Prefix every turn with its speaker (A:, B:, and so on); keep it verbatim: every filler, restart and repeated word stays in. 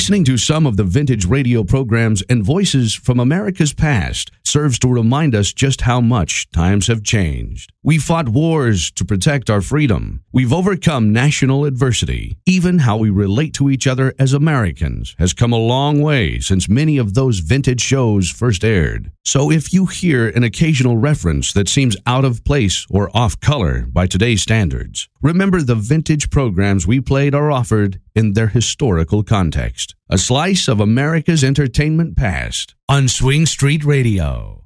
A: Listening to some of the vintage radio programs and voices from America's past serves to remind us just how much times have changed. We fought wars to protect our freedom. We've overcome national adversity. Even how we relate to each other as Americans has come a long way since many of those vintage shows first aired. So if you hear an occasional reference that seems out of place or off color by today's standards, remember the vintage programs we played are offered in their historical context. A slice of America's entertainment past on Swing Street Radio.